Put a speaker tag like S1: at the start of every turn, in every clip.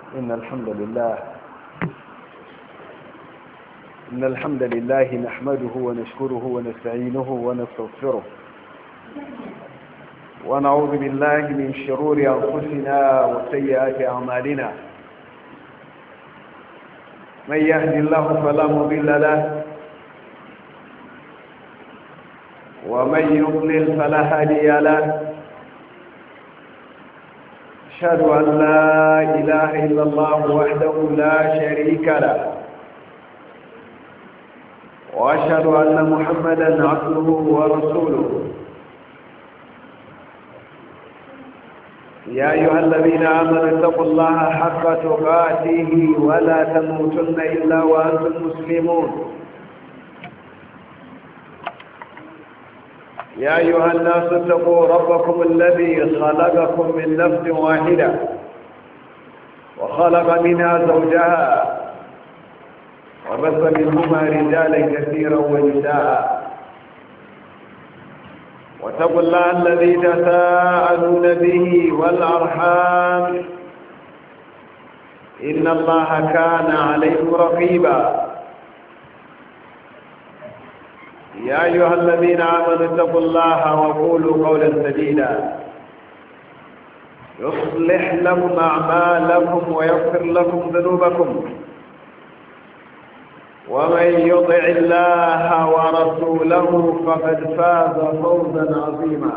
S1: إن الحمد لله نحمده ونشكره ونستعينه ونستغفره ونعوذ بالله من شرور أنفسنا وسيئات أعمالنا. من يهد الله فلا مضل له ومن يضلل فلا هادي له. أشهد أن لا إله إلا الله وحده لا شريك له، وأشهد أن محمدا عبده ورسوله. يا أيها الذين آمنوا اتقوا الله حق تقاته ولا تموتن إلا وأنتم مسلمون. يا أيها الناس اتقوا ربكم الذي خلقكم من نفس واحدة وخلق منها زوجها وبث منهما رجالا كثيرا ونساء. واتقوا الله الذي تساءلون به والأرحام إن الله كان عليكم رقيبا. يا أيها الذين آمنوا اتقوا الله وقولوا قولا سديدا يصلح لكم أعمالكم ويغفر لكم ذنوبكم، ومن يطع الله ورسوله فقد فاز فوزا عظيما.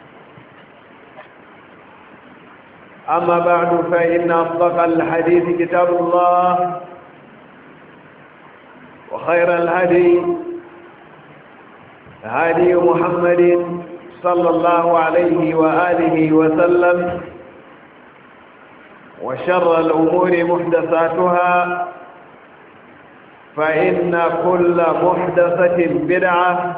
S1: أما بعد، فإن أصدق الحديث كتاب الله، وخير الهدي هدي محمد صلى الله عليه وآله وسلم، وشر الأمور محدثاتها، فإن كل محدثة بدعة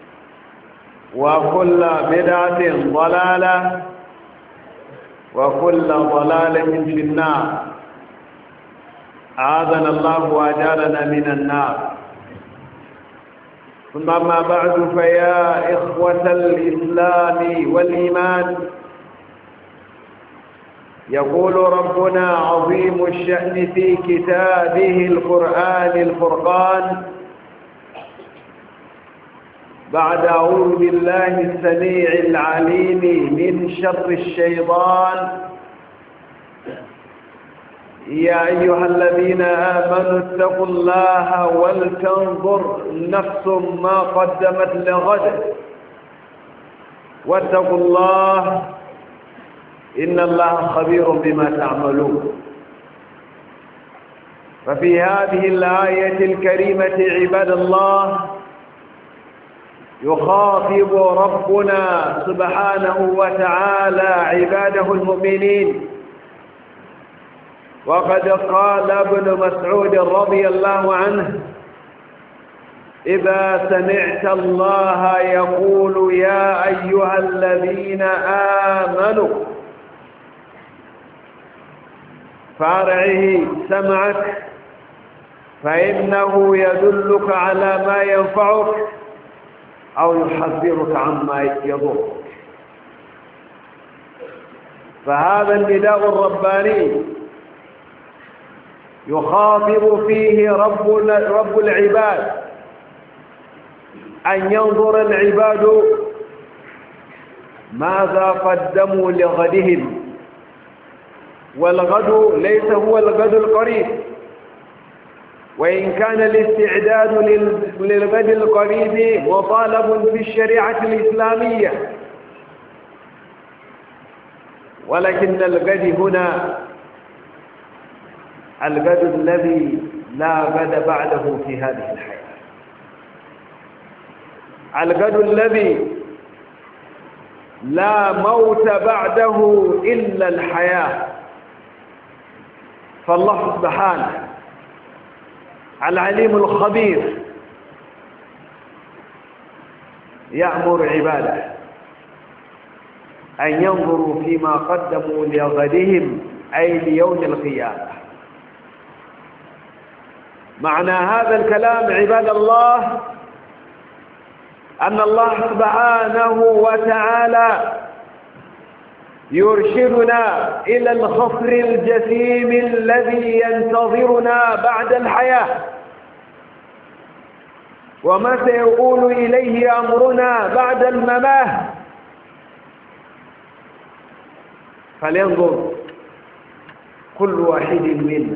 S1: وكل بدعة ضلالة وكل ضلالة في النار. أعاذنا الله وأجارنا من النار. ثم أما بعد، فيا إخوة الإسلام والإيمان، يقول ربنا عظيم الشأن في كتابه القرآن الفرقان بعد أعوذ بالله السميع العليم من شر الشيطان: يا أيها الذين آمنوا اتقوا الله ولتنظر نفس ما قدمت لغد واتقوا الله إن الله خبير بما تعملون. ففي هذه الآية الكريمة عباد الله يخاطب ربنا سبحانه وتعالى عباده المؤمنين. وقد قال ابن مسعود رضي الله عنه: إذا سمعت الله يقول يا أيها الذين آمنوا فارعه سمعك، فإنه يدلك على ما ينفعك أو يحذرك عما يضرك. فهذا النداء الرباني يخاطب فيه رب العباد أن ينظر العباد ماذا قدموا لغدهم. والغد ليس هو الغد القريب، وإن كان الاستعداد للغد القريب مطالب في الشريعة الإسلامية، ولكن الغد هنا الغد الذي لا غد بعده في هذه الحياة، الغد الذي لا موت بعده إلا الحياة. فالله سبحانه العليم الخبير يأمر عباده أن ينظروا فيما قدموا لغدهم، أي ليوم القيامة. معنى هذا الكلام عباد الله أن الله سبحانه وتعالى يرشدنا إلى الخصر الجسيم الذي ينتظرنا بعد الحياة، وما سيقول إليه أمرنا بعد الممات. فلينظر كل واحد منا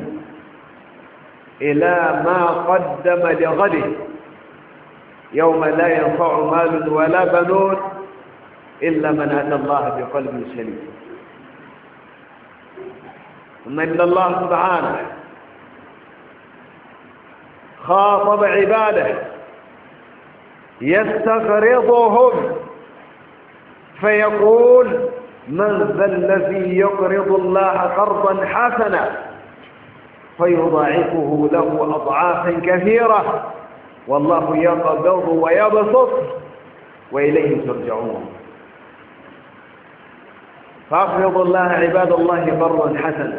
S1: إلى ما قدم لغده يوم لا ينفع مال ولا بنون إلا من أتى الله بقلب سليم. ثم إن الله سبحانه خاطب عباده يستقرضهم فيقول: من ذا الذي يقرض الله قرضا حسنا فيضاعفه له أضعافا كثيرة والله يقبض ويبسط وإليه ترجعون. فاقرضوا الله عباد الله قرضا حسنا،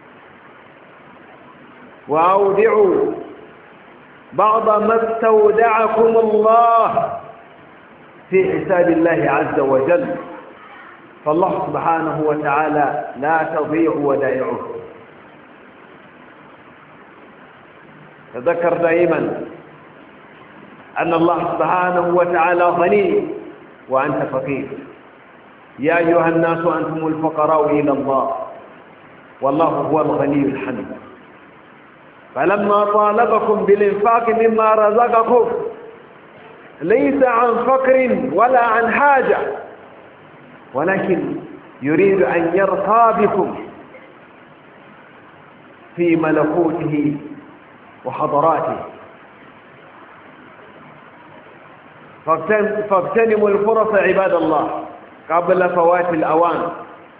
S1: وأودعوا بعض ما استودعكم الله في حساب الله عز وجل، فالله سبحانه وتعالى لا تضيع ودائعه. تذكر دائما أن الله سبحانه وتعالى غني وأنت فقير. يا أيها الناس أنتم الفقراء إلى الله والله هو الغني الحميد. فلما طالبكم بالإنفاق مما رزقكم ليس عن فقر ولا عن حاجة، ولكن يريد أن يرقى بكم في ملكوته وحضراته. فاغتنموا الفرص عباد الله قبل فوات الأوان،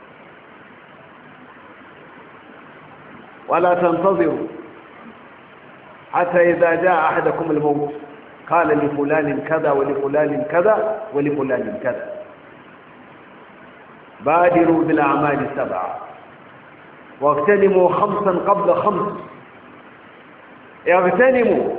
S1: ولا تنتظروا حتى إذا جاء أحدكم الموت قال لفلان كذا ولفلان كذا ولفلان كذا. بادروا بالأعمال 7 واغتنموا 5 قبل 5. اغتنموا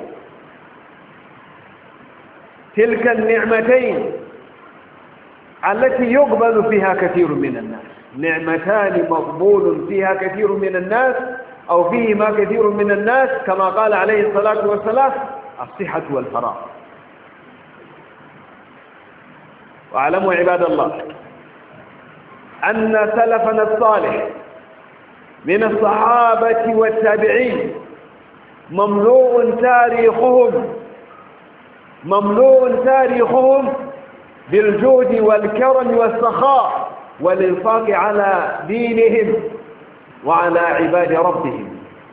S1: تلك النعمتين التي يقبل فيها كثير من الناس. نعمتان مقبول فيها كثير من الناس أو فيهما كثير من الناس كما قال عليه الصلاة والسلام: الصحة والفراغ. واعلموا عباد الله أن سلفنا الصالح من الصحابة والتابعين مملوء تاريخهم بالجود والكرم والسخاء والإنفاق على دينهم وعلى عباد ربهم.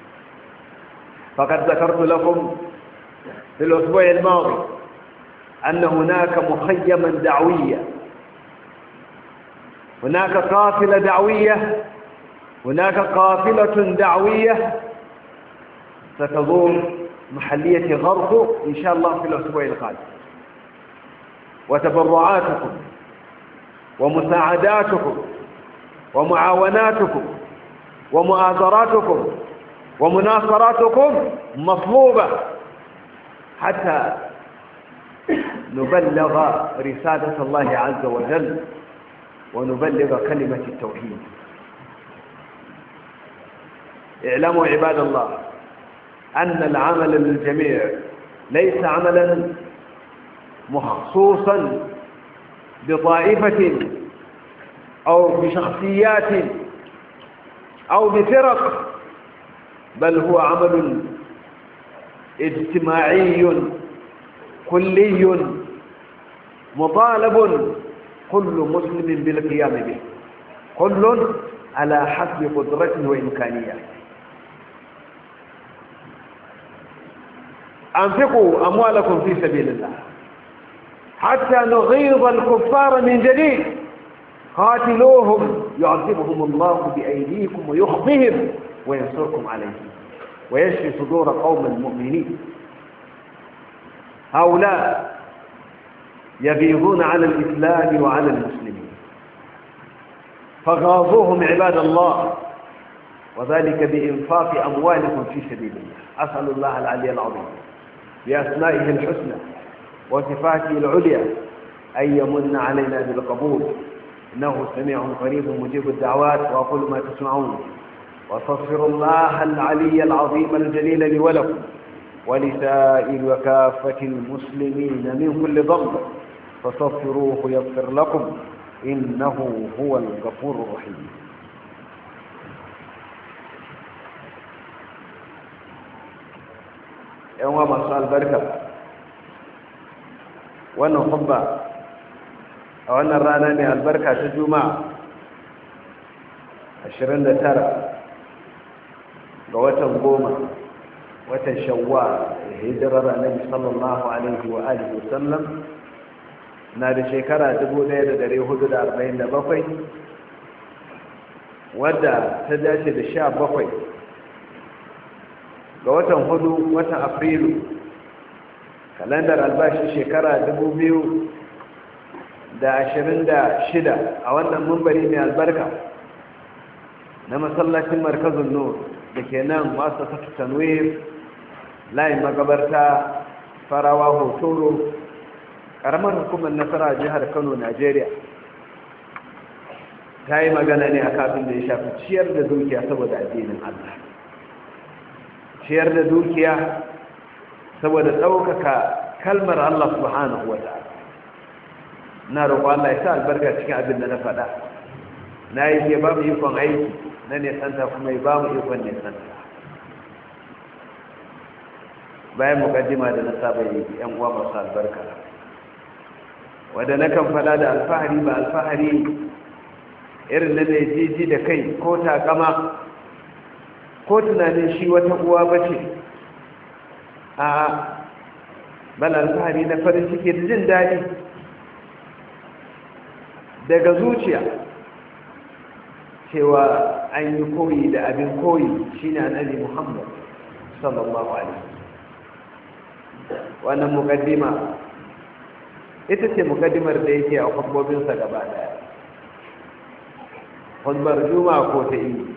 S1: فقد ذكرت لكم في الأسبوع الماضي أن هناك مخيما دعوية، هناك قافلة دعوية، هناك قافلة دعوية ستزور محلية غرفو إن شاء الله في الأسبوع القادم. وتبرعاتكم ومساعداتكم ومعاوناتكم ومؤازراتكم ومناصراتكم مطلوبة حتى نبلغ رسالة الله عز وجل ونبلغ كلمة التوحيد. اعلموا عباد الله أن العمل للجميع ليس عملا مخصوصا بطائفة أو بشخصيات أو بفرق، بل هو عمل اجتماعي كلي مطالب كل مسلم بالقيام به، كل على حسب قدرته وإمكانياته. أنفقوا أموالكم في سبيل الله حتى نغيظ الكفار من جديد. قاتلوهم يعذبهم الله بأيديكم ويخزيهم وينصركم عليهم ويشفي صدور قوم المؤمنين. هؤلاء يغيظون على الإسلام وعلى المسلمين، فغاظوهم عباد الله، وذلك بإنفاق أموالكم في سبيل الله. أسأل الله العلي العظيم بأسمائه الحسنى وصفاته العليا أن يمن علينا بالقبول إنه سميع قريب مجيب الدعوات. وأقول ما تسمعون وأستغفر الله العلي العظيم الجليل لي ولكم ولسائر وكافة المسلمين من كل ذنب فاستغفروه يغفر لكم إنه هو الغفور الرحيم. يوم مساء البركة وأنه خطبة أو أن الراناني البركة تجمع 29 ga watan 10 watan shawwal hijirar annabi sallallahu alaihi wa alihi wasallam na da shekara 1447 wadda ta dace da 17 ga watan 4 watan afrilu kalandar albashi shekara 2026 a wannan mumbari mai albarka na masallacin markazin nur da ke nan masu tanwir layin magabarta farawa hotoro karamar hukumar nasara jihar kano najeriya ta yi magana ne a kafin da ya shafi ciyar da dukiya saboda addinin allah, ciyar da dukiya saboda ɗaukaka kalmar allah subhanahu wa ta'ala. na roƙo allah ya sa albarka cikin abin da na faɗa, na yi ke babu ikon aiki na nesanta kuma ya ba mu ikon nesanta. Bayan mukaddima da na saba yi yan uwa masu albarka, wadda na kan fada da alfahari ba alfahari irin na mai jiji da kai ko takama ko tunanin shi wata uwa ba ce, a bal alfahari na farin ciki da jin daɗi daga zuciya cewa an yi koyi da abin koyi shine annabi Muhammad sallallahu alaihi wannan mukaddima ita ce mukaddimar da yake a khutbobinsa gaba daya, khutbar juma'a ko ta yi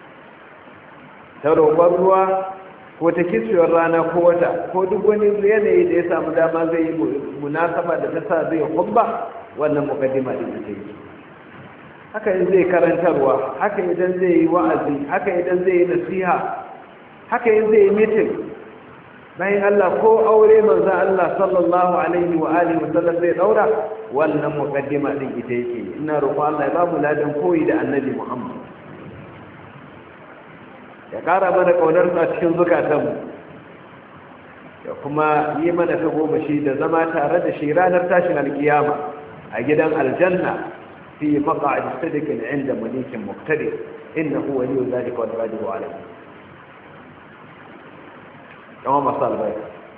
S1: ta roƙon ruwa ko ta kisuwar rana ko wata ko duk wani yanayi da ya samu dama zai yi munasaba da ta sa zai khutba, wannan mukaddima din ta yi haka in zai karantarwa, haka idan zai yi wa'azi, haka idan zai yi nasiha, haka in zai yi mitin bayan Allah ko aure manzo Allah sallallahu alaihi wa alihi wa sallam zai daura, wannan muqaddima din ita yake. Ina roƙo Allah ya ba mu ladan koyi da Annabi Muhammad, ya ƙara mana kaunar a cikin zukatanmu, ya kuma yi mana ta goma shi da zama tare da shi ranar tashin alkiyama a gidan aljanna في مقعد صدق عند مليك مقتدر إنه ولي ذلك والقادر عليه. يوم صار بيت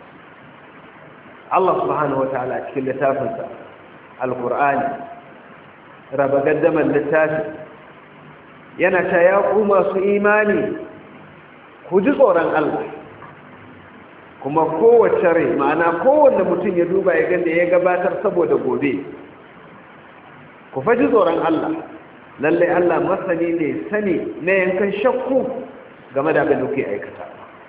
S1: الله سبحانه وتعالى كل تافنسا القرآن رب قدم للتافن ينشا يقوم إيماني خجزورا الله كما قوة شري معنا قوة لمتين يدوبا يقول يقباتر سبو دقودي. ku faji tsoron Allah, lallai Allah masani ne sani na yankan shakku game da abin da kuke aikata.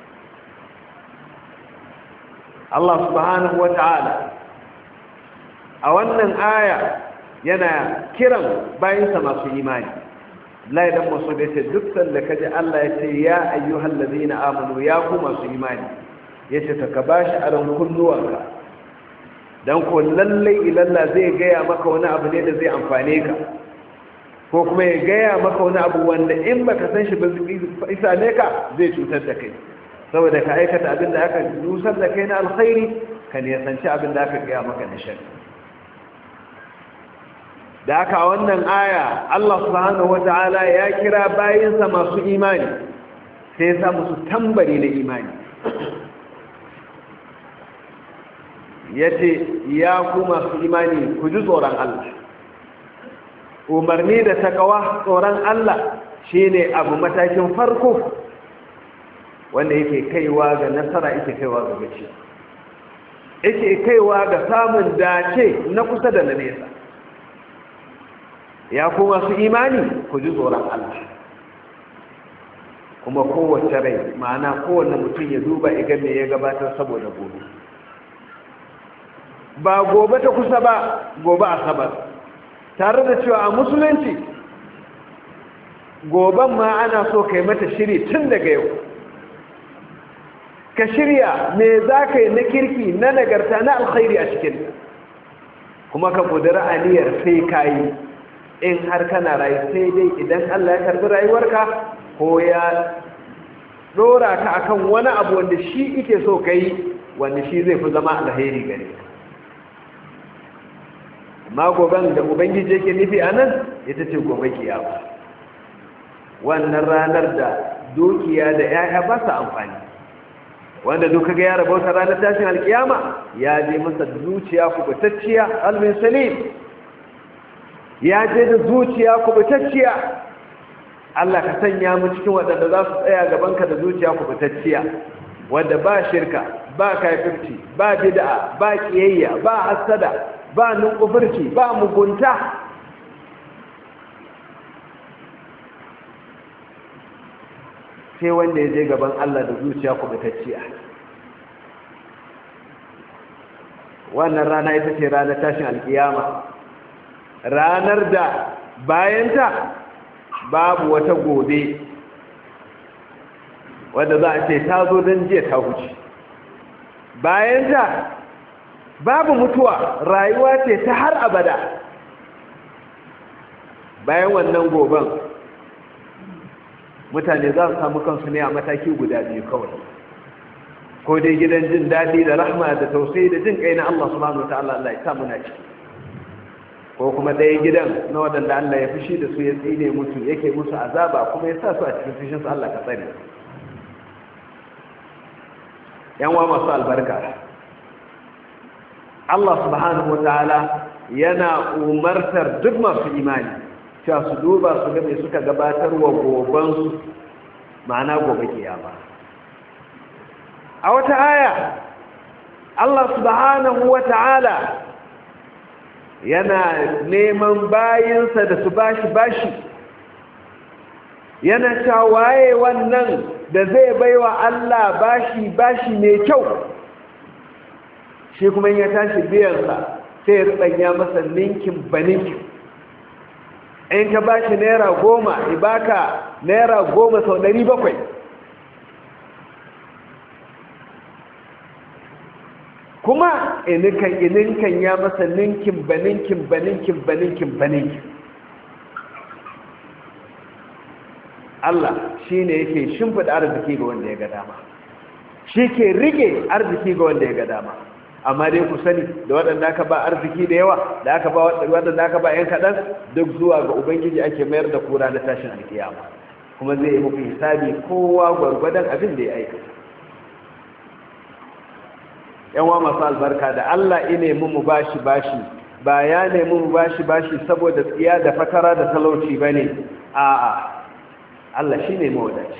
S1: Allah subhanahu wa ta'ala a wannan aya yana kiran bayansa masu imani. Allah idan masu da ce duk sanda kaji Allah ya ce ya ayyuhal ladina amanu ya ku masu imani, ya ce ta ka bashi aron kunnuwanka don ko lallai ilalla zai gaya maka wani abu ne da zai amfane ka, ko kuma ya gaya maka wani abu wanda in baka san shi ba isa ne ka zai cutar da kai, saboda ka aikata abin da aka nusar da kai na alkhairi ka nisanci abin da aka gaya maka na shari. Da aka wannan aya Allah subhanahu wata'ala ya kira bayinsa masu imani sai ya sa musu tambari na imani, ya ce ya ku masu imani ku ji tsoron Allah. Umarni da takawa tsoron Allah shine abu matakin farko wanda yake kaiwa ga nasara, yake kaiwa ga gaci, yake kaiwa ga samun dace na kusa da na nesa. Ya ku masu imani ku ji tsoron Allah, kuma kowace rai ma'ana kowane mutum ya duba igan me ya gabatar saboda gobe, ba gobe ta kusa ba, gobe asabar, tare da cewa a musulunci goben ma ana so kai mata shiri tun daga yau. Ka shirya me za ka yi na kirki na nagarta na alkhairi a cikin, kuma ka ƙudura aniyar sai ka yi in har kana rayu, sai dai idan Allah ya karbi rayuwarka ko ya ɗora ka akan wani abu wanda shi ike so ka yi, wanda shi zai fi zama alheri gare ka. amma goben da ubangiji yake nufi a nan ita ce gobe kiyama, wannan ranar da dukiya da 'ya'ya ba su amfani. wanda duka ga ya rabauta ranar tashin alkiyama ya je masa zuciya kubutacciya, almin salim, ya je da zuciya kubutacciya. Allah ka sanya mu cikin waɗanda za su tsaya gabanka da zuciya kubutacciya, wanda ba shirka, ba kafirci, ba bid'a, ba kiyayya, ba hasada, ba nunkufurci, ba mugunta. sai wanda ya je gaban Allah da zuciya kubutacciya. wannan rana ita ce ranar tashin alkiyama, ranar da bayanta babu wata gobe wadda za a ce ta zo don jiya ta huce. bayanta babu mutuwa, rayuwa ce ta har abada. bayan wannan goben mutane za su samu kansu ne a mataki guda biyu kawai, ko dai gidan jin daɗi da rahma da tausayi da jin kai na Allah subhanahu wa ta'ala, Allah ya sa muna ciki, ko kuma ɗaya gidan na waɗanda Allah ya fushi da su, ya tsine musu, yake musu azaba, kuma ya sa su a cikin fushin su. Allah ka tsare. yanwa masu albarka, Allah subhanahu wa ta'ala yana umartar duk masu imani cewa su duba su ga me suka gabatar wa gobansu, ma'ana gobe kiyama. a wata aya Allah subhanahu wa ta'ala yana neman bayinsa da su bashi, yana cewa waye wannan da zai baiwa Allah bashi mai kyau, shi kuma ya tashi biyansa sai ya rubanya masa ninkin baninkin. in ka bashi naira 10, ibaka naira 10 sau 700. kuma ininkan ya masa ninkin baninkin. Allah shi ne yake shimfiɗa arziki ga wanda ya ga dama, shi ke rike arziki ga wanda ya ga dama. amma dai ku sani da waɗanda aka ba arziki da yawa, da aka ba waɗanda aka ba 'yan kaɗan, duk zuwa ga ubangiji ake mayar da kura na tashin alkiyama, kuma zai yi muku hisabi kowa gwargwadon abin da ya aikata. yanwa masu albarka, da Allah ine mu bashi ba ya nemi mu bashi saboda tsiya da fatara da talauci bane. a'a, Allah shine mawadaci.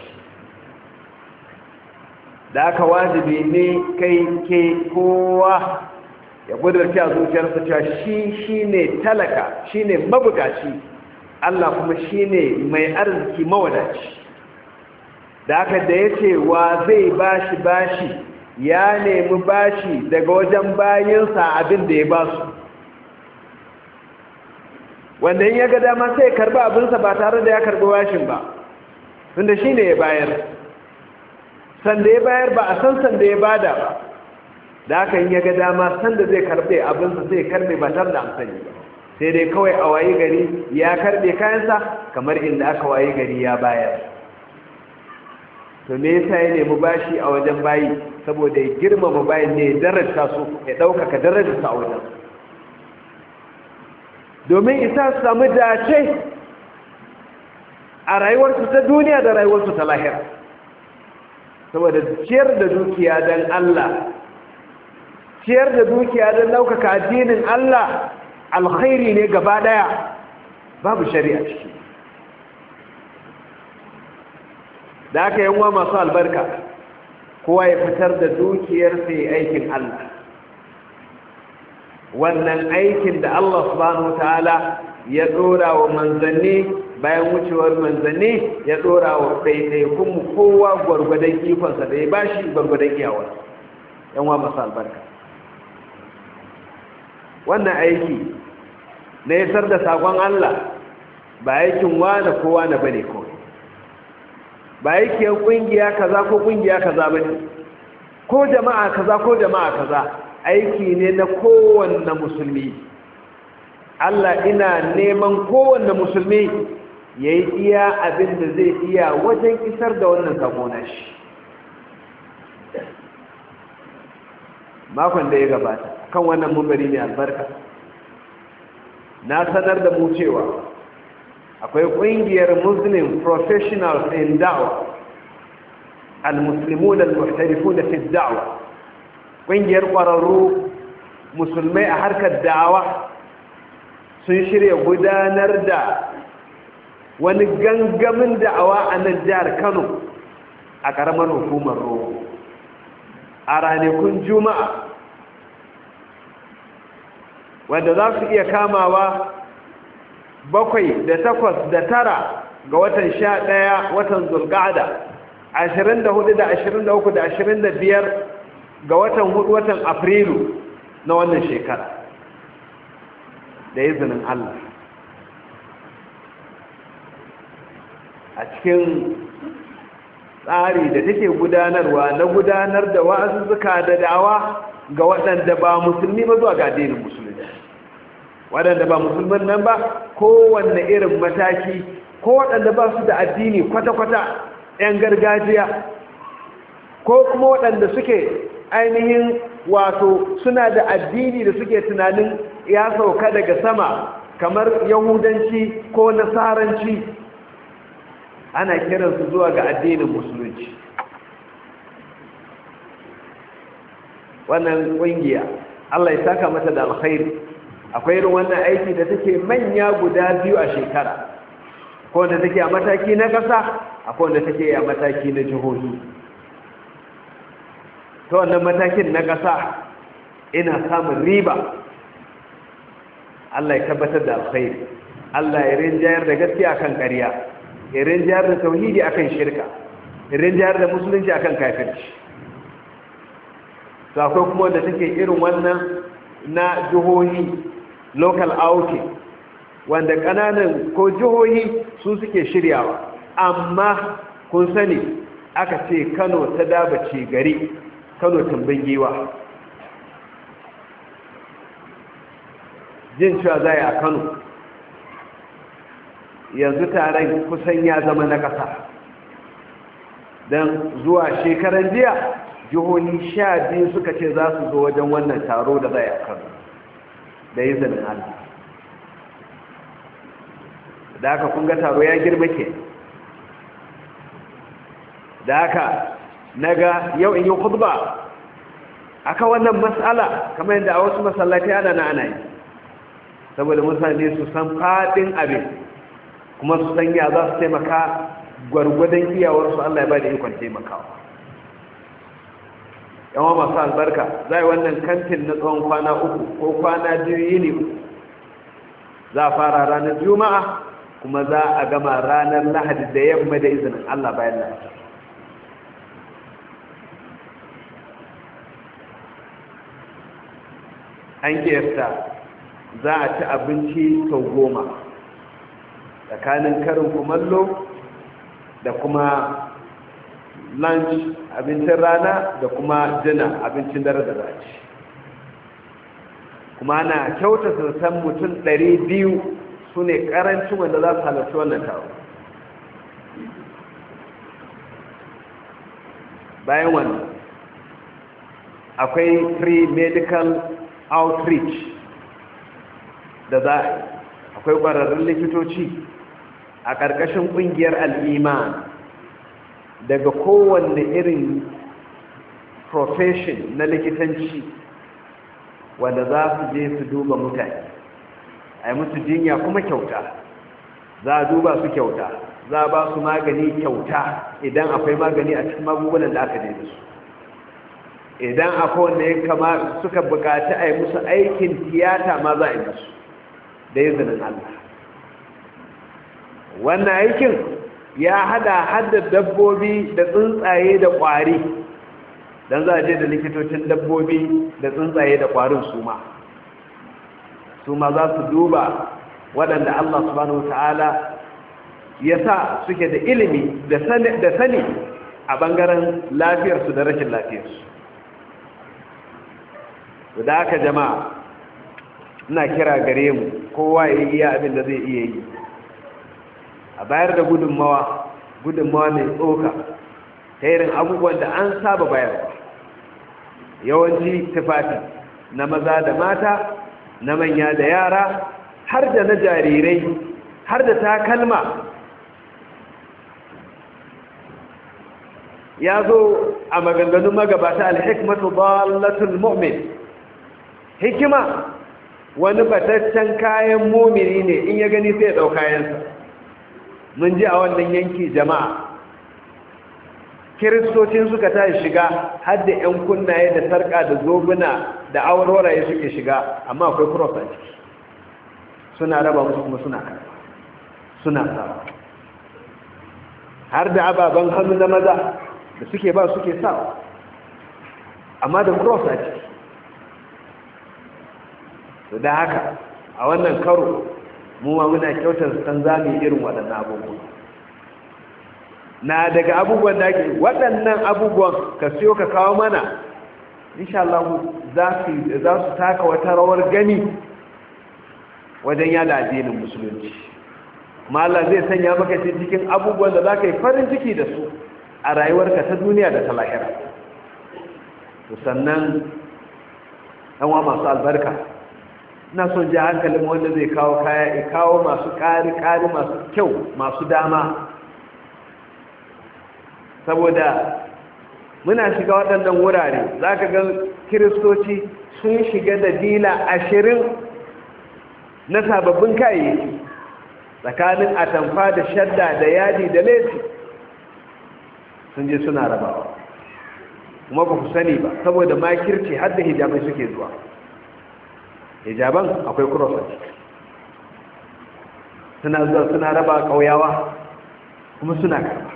S1: da aka wajibi ne kai ke kowa ya gudurci a zuciyarsa cewa shi ne talaka, shi ne mabukaci, Allah kuma shi ne mai arziki mawadaci. da aka da ya ce wa zai bashi ya nemi bashi daga wajen bayinsa abin da ya ba su, wanda in ya ga dama sai karba abinsa ba tare da ya karbi bashin ba, tunda shi ne ya bayar. sanda ya bayar ba a san sanda ya bada ba, da haka in ya ga dama sanda zai karbe abinsa sai karbe ba tare da amsani ba, sai dai kawai a wayi gari ya karbe kayansa kamar inda aka wayi gari ya bayar. to me yasa ya nemi bashi a wajen bayi? saboda ya girmama bayin ne, ya daraja su, ya ɗaukaka darajarsa a wajen, domin isa su samu dace a rayuwarsu ta duniya da rayuwarsu ta lahira. saboda ciyar da dukiya don Allah, ciyar da dukiya don ɗaukaka addinin Allah alkhairi ne gaba ɗaya, babu shari'a ciki. da aka yi wa masu albarka, kowa ya fitar da dukiyar sai aikin Allah, wannan aikin da Allah subhanahu ta'ala ya ɗora wa manzanni, bayan wucewar manzanni ya ɗora wa ɗaiɗaikunmu kowa gwargwadon ikonsa da ya bashi gwargwadon iyawar. yanwa masu albarka, wannan aiki na isar da sakon Allah ba aikin wani ko wani bane kawai, ba aikin kungiya kaza ko kungiya kaza bane, ko jama'a kaza ko jama'a kaza, aiki ne na kowanne musulmi. Allah ina neman kowanne musulmi yayi iya abin da zai iya wajen isar da wannan sako na shi. Makon da ya gabata kan wannan mumbari ne albarka na sanar da mu cewa akwai ƙungiyar Muslim Professionals in Da'wa, al-Muslimun al-Muhtarifun fi Da'wa, ƙungiyar ƙwararru musulmai a harkar da'awa sun shirya gudanar da wani gangamin da'awa a nan jihar Kano a ƙaramar hukumar Rogo a ranakun Juma'a, wanda za su iya kamawa 7 da 8 da 9 ga watan 11 watan Zulqa'ada, 24 da 23 da 25 ga watan 4 watan Afrilu na wannan shekara da izinin Allah. A cikin tsari da take gudanarwa na gudanar da wa'azuzzuka da da'awa ga waɗanda ba musulmi ba zuwa ga addinin musulunci, waɗanda ba musulman nan ba kowanne irin mataki, ko waɗanda ba su da addini kwata-kwata 'yan gargajiya, ko kuma waɗanda suke ainihin wato suna da addini da suke tunanin ya sauka daga sama kamar yahudanci ko nasaranci, ana kiransu zuwa ga addinin musulunci. Wannan ƙungiya Allah ya saka mata da alkhairi. Akwai irin wannan aiki da take manya guda 2 a shekara, ko wanda take a mataki na ƙasa, akwai wanda take a mataki na jihohi. Ta wannan matakin na ƙasa ina samun riba. Allah ya tabbatar da alkhairi, Allah ya rinjayar da gaskiya akan ƙarya, ya rinjayar da tauhidi akan shirka, ya rinjayar da musulunci akan kafirci. To akwai kuma wanda take irin wannan na jihohi, local outing, wanda ƙananan ko jihohi su suke shiryawa, amma kun sani aka ce Kano ta dabace gari, Kano tumbin giwa. Jin cewa zai a Kano yanzu taron kusan ya zama na ƙasa, don zuwa shekaran jiya jihohi 12 suka ce za su zo wajen wannan taro da zai a Kano da izinin Allah. Da haka kun ga taro ya girma ke, da haka naga yau in yi khutba aka wannan mas'ala kamar yadda a wasu masallatai ana yi, saboda mutane su san fadin abin kuma su san ya za su taimaka gwargwadon iyawarsu. Allah ya ba da ikon taimakawa. Yawan masu albarka za a yi wannan kantin na tsawon kwana 3 ko kwana 2 yini 3. Za a fara ranar Juma'a kuma za a gama ranar Lahadi da yamma da izinin Allah bayan Lahadi. An kiyasta za a ci abinci sau 10 tsakanin karin kumallo da kuma lunch abincin rana da kuma dina abincin dare da zaci. Kuma ana kyautata san mutum 200 su ne karancin wanda za su halarci wannan taro. Bayan wannan akwai free medical outreach da za a yi. Akwai ƙwararrun likitoci a ƙarƙashin ƙungiyar al'iman daga kowanne irin profession na likitanci, wanda za su je su duba mutane, a yi musu jinya kuma kyauta. Za a duba su kyauta, za a ba su magani kyauta idan akwai magani a cikin magungunan da aka daida su. Idan akwai wanda ya kama suka bukaci a yi musu aikin tiyata ma za a yi musu da izinin Allah. Wannan aikin ya hada dabbobi da tsuntsaye da ƙwari, don za a je da likitocin dabbobi da tsuntsaye da ƙwarin su ma su ma za su duba waɗanda Allah subhanahu wata'ala ya sa suke da ilimi da sani a ɓangaren lafiyarsu da rashin lafiyarsu. Da haka jama'a ina kira gare mu kowa ya yi abin da zai iya yi a bayar da gudunmawa mai tsoka ta irin abubuwan da an saba bayarwa, yawanci tufafi na maza da mata, na manya da yara, har da na jarirai, har da takalma. Ya zo a maganganun magabata alhikmatu dallatul mu'min, hikima wani bataccen kayan mumini ne, in ya gani sai ya ɗau kayansa. Mun ji a wannan yanki jama'a kiristocin suka tashi shiga har da 'yan kunnaye da sarƙa da zobuna da awarwaraye suke shiga, amma akwai cross a ciki, suna raba musu kuma suna sawa, har da ababen hannu na maza da suke ba suke sawa, amma da cross a ciki. Da haka a wannan karo mu ma muna kyautar san zamu irin waɗannan abubuwa. Na daga abubuwan da ake waɗannan abubuwan ka siyo ka kawo mana, insha Allah za su taka wata rawar gani wajen yada addinin musulunci. Kuma Allah zai sanya maka cikin abubuwan da za ka yi farin ciki da su a rayuwarka ta duniya da ta lahira. Sannan ɗanwa masu albarka, ina son ji hankalin wanda zai kawo kaya ya kawo masu ƙari masu kyau masu dama, saboda muna shiga waɗannan wurare za ka ga kiristoci sun shiga da dila 20 na sababbin kayayyaki tsakanin atamfa da shadda da yadi da lesi, sun je suna rabawa kuma ba ku sani ba, saboda makirci har da hijabai suke zuwa. Hijaban akwai cross suna zuwa suna raba ƙauyawa kuma suna karba.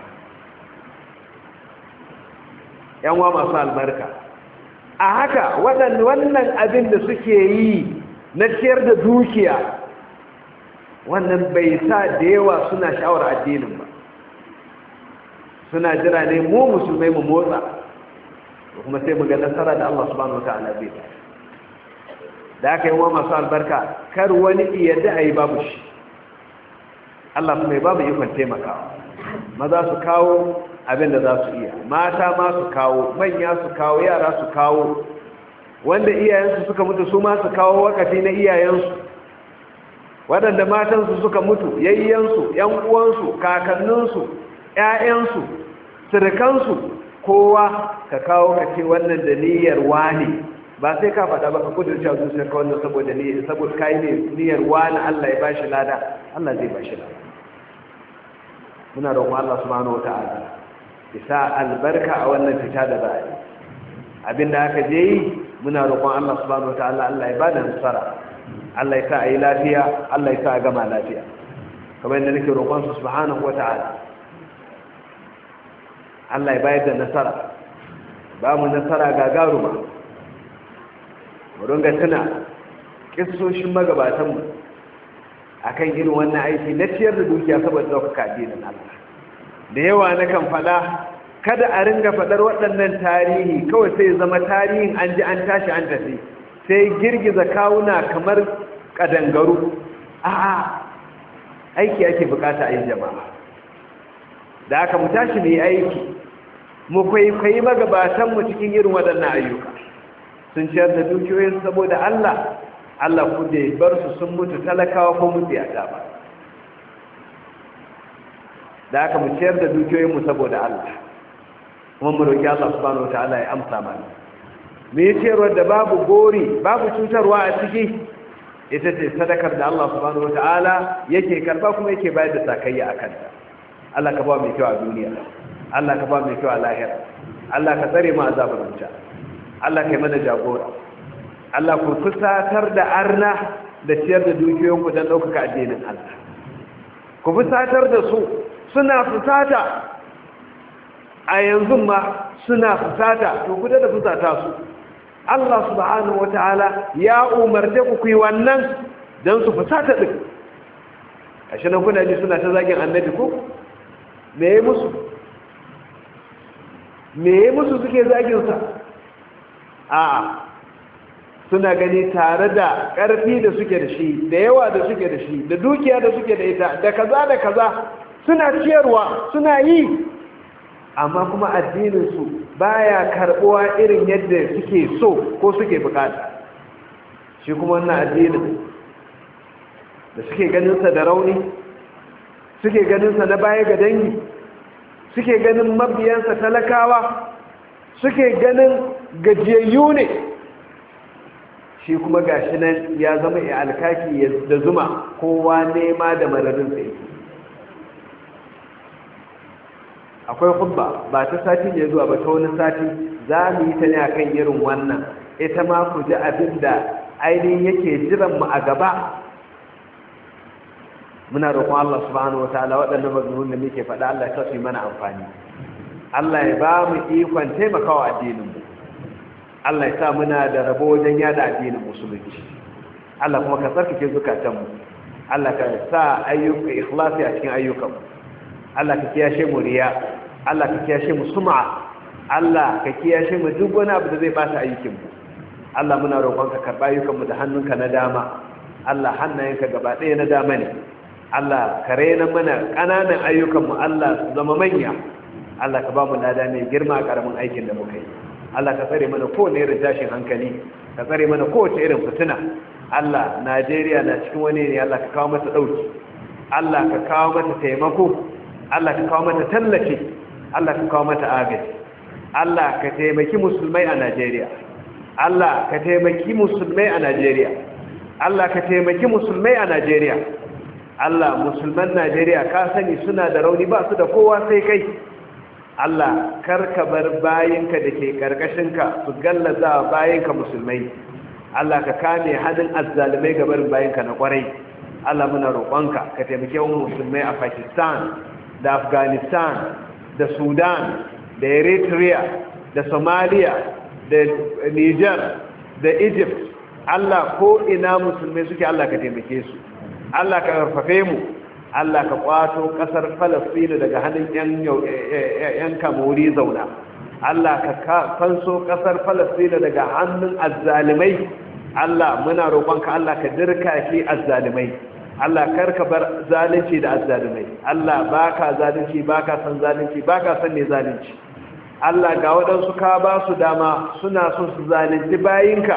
S1: Yanwa masu albarka, a haka wannan abin da suke yi na ciyar da dukiya, wannan bai sa da yawa suna sha'awar addinin ba, suna jira ne mu musulmai mu motsa da kuma sai mu ga nasara da Allah subhanahu wa ta'ala zai ba. Da aka yi wa masu albarka, kar wani iya da a yi babu shi. Allah kuma ya babu ikon taimakawa, maza su kawo abin da za su iya, mata ma su kawo, manya su kawo, yara su kawo, wanda iyayensu suka mutu su ma su kawo wakafi na iyayensu, waɗanda matansu suka mutu, yayyansu, ‘yan uwansu, kakanninsu, ‘ya'yansu, sirikansu, kowa ka kawo ka ce wannan da niyyar wani, ba sai ka faɗa ba ka kudurci a zuciyar ka wannan saboda ka yi ne niyyar wani Allah ya bashi lada, Allah zai bashi lada. Muna roƙon Allah subhanahu wata'ala isa albarka a wannan fita da ba'i, abinda aka je yi muna roƙon Allah subhanahu wata'ala Allah ya bada nasara, Allah ya sa a yi lafiya, Allah ya sa a gama lafiya, kamar yadda nake roƙon su subhanahu wata'ala Allah ya bayar da nasara, ba mu nasara gagaruma. Mu dinga tuna kissoshin magabatanmu akan irin wannan aiki na ciyar da dukiya saboda ɗaukaka addinin Allah. Da yawa na kan faɗa, kada a ringa faɗar waɗannan tarihi kawai sai zama tarihin an ji an tashi an tafi, sai girgiza kawuna kamar ƙadangaru. A'a, aiki ake bukata a yi jama'a. Da aka mu tashi mu yi aiki, mu kwaikwayi magabatanmu cikin irin waɗannan ayyuka. Sun ciyar da dukiyoyin saboda Allah, Allah ku da bar su sun mutu talakawa ko mutu ya ba. Da aka mu ciyar da dukiyoyinmu saboda Allah, kuma mu roƙi Allah subhanahu wataala ya amsa mana. Mu yi ciyarwar da babu gori, babu cutarwa a ciki, ita ce sadakar da Allah subhanahu wataala yake karba kuma yake bayar da sakayya a kanta. Allah ka ba mai kyau a duniya, Allah ka ba mai kyau a lahira, Allah ka tsare mu azabar wuta, Allah ka yi mana jagora, Allah ku fusatar da arna da ciyar da dukiyoyinku don ɗaukaka addinin Allah. Ku fusatar da su, suna fusata a yanzu ma suna fusata, to ku da fusata su. Allah subhanahu wataala ya umarce ku yi wannan, don su fusata ɗin. a shi nan kuna ji suna ta zagin annabi ko me ya musu suke zaginsa? a suna gani tare da ƙarfi da suke da shi, da yawa da suke da shi, da dukiya da suke da ita, da kaza da kaza, suna ciyarwa, suna yi, amma kuma addininsu baya karɓuwa irin yadda suke so ko suke bukata. shi kuma wannan addinin da suke ganinsa da rauni, suke ganinsa na baya ga dangi, suke ganin mabiyansa talakawa, suke ganin gajiyayyu ne, shi kuma gashi nan ya zama ya alkaki da zuma, kowa nema da mararin sai. akwai khutba ba ta sati ne zuwa ba ta wani sati za mu yi ta ne akan irin wannan, ita ma ku ji abin da ainihin yake jiran mu a gaba. muna roƙon Allah subhanahu wataala waɗannan maganganun da muke faɗa Allah ya sa mana amfani, Allah ya ba mu ikon taimakawa addinin mu, Allah ya sa muna da rabo wajen yada addinin musulunci, Allah kuma ka tsarkake zukatan mu, Allah ka sa ayyuka ikhlasi a cikin ayyukan mu, Allah ka kiyashe mu riya, Allah ka kiyashe mu sum'a, Allah ka kiyashe mu duk wani abu da zai bata ayyukan mu. Allah muna roƙon ka karɓa ayyukan mu da hannunka na dama, Allah hannayenka gaba ɗaya na dama ne, Allah ka rena mana ƙananan ayyukanmu, Allah su zama manya, Allah ka ba mu lada mai girma a ƙaramin aikin da muka yi, Allah ka tsare mana kowane irin tashin hankali, ka tsare mana kowace irin fitina. Allah, Najeriya na cikin wani ne, Allah ka kawo mata ɗauki, Allah ka kawo mata taimako, Allah ka kawo mata tallafi, Allah ka kawo mata agaji, Allah ka taimaki musulmai a Najeriya, Allah ka taimaki musulmai a Najeriya, Allah ka taimaki musulmai a Najeriya. Allah, musulman Najeriya ka sani suna da rauni, ba su da kowa sai kai. Allah, karka bar bayinka da ke karkashinka su gallaza bayinka musulmai. Allah, ka kame hadin azzalumai ga barin bayinka na kwarai. Allah, muna roƙonka ka taimake mu musulmai a Pakistan da Afghanistan da Sudan da Eritrea da Somalia da Niger da Egypt. Allah, ko ina musulmai suke, Allah ka taimake su. Allah ka karfafe mu, Allah ka kwato kasar Falasɗinu daga hannun yan kamori zauna, Allah ka fanso kasar Falasɗinu daga hannun azzalimai. Allah, muna roƙonka, Allah ka dirka shi azzalimai, Allah karka bar zalunci da azzalimai. Allah, baka zalunci, baka san zalunci, baka san ne zalunci. Allah, ga waɗansu ka ba su dama suna so su zalunci bayinka,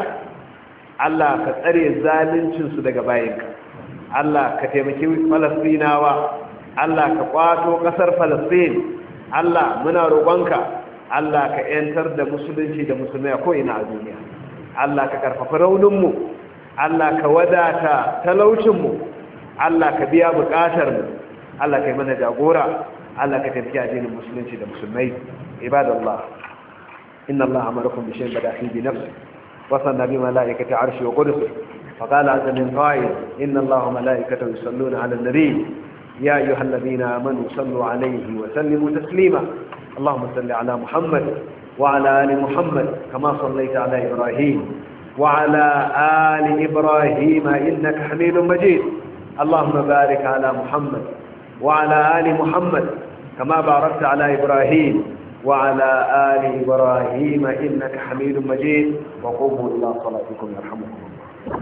S1: Allah ka tsare zaluncinsu daga bayinka. Allah ka taimaki Falastinawa, Allah ka kwato ƙasar Falastin. Allah, muna roƙonka, Allah ka ‘yantar da musulunci da musulmai a ko'ina a duniya. Allah ka ƙarfafa rauninmu, Allah ka wadata talaucinmu, Allah ka biya buƙatarmu, Allah ka yi mana jagora, Allah ka taimaki addinin musulunci da musulmai. Ibadallah, inna Allah amarakum bi shay'in bada'i bi nafsi wa sanna bi malaikati arshi wa qudus. فقال عز من قائل إن الله ملائكته يصلون على النبي يا أيها الذين آمنوا صلوا عليه وسلموا تسليما اللهم صل على محمد وعلى آل محمد كما صليت على إبراهيم وعلى آل إبراهيم إنك حميد مجيد اللهم بارك على محمد وعلى آل محمد كما باركت على إبراهيم وعلى آل إبراهيم إنك حميد مجيد وقوموا إلى صلاتكم يرحمكم الله.